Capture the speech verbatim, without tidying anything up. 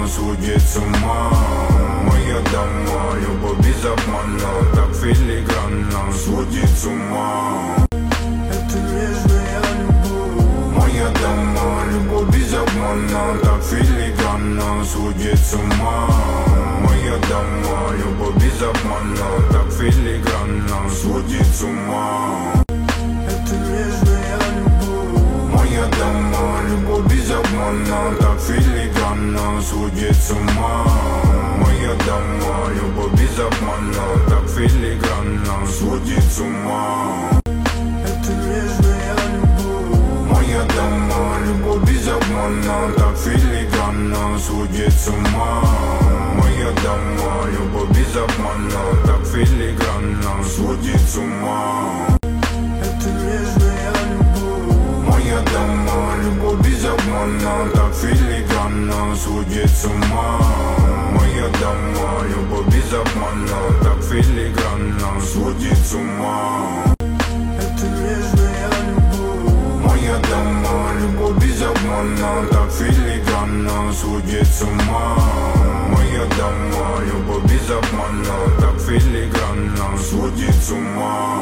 сводит с ума. Моя дама, любовь без обмана, так филигранно сводит с ума. Это нежная любовь. Моя дама, любовь без обмана, так филигранно сводит с ума. Моя дама, любовь без обмана, так филигранно сводит с ума. Это нежная любовь. Моя дама, любовь без обмана, так филигранно сводит с ума. Моя дама, любовь без обмана, так филигранно сводит с ума. Это нежная любовь. Моя дама, любовь без обмана, так филигранно сводит с ума. Моя дама, любовь без обмана, так филигранно сводит с ума. Это нежная любовь. Моя дама, любовь без обмана, так филигранно сводит с ума. Моя дама, любовь без обмана, так филигранно сводит с ума. Это нежная любовь. Моя дама, любовь без обмана, так филигранно сводит с ума. Моя дама, любовь без обмана, так филигранно сводит с ума.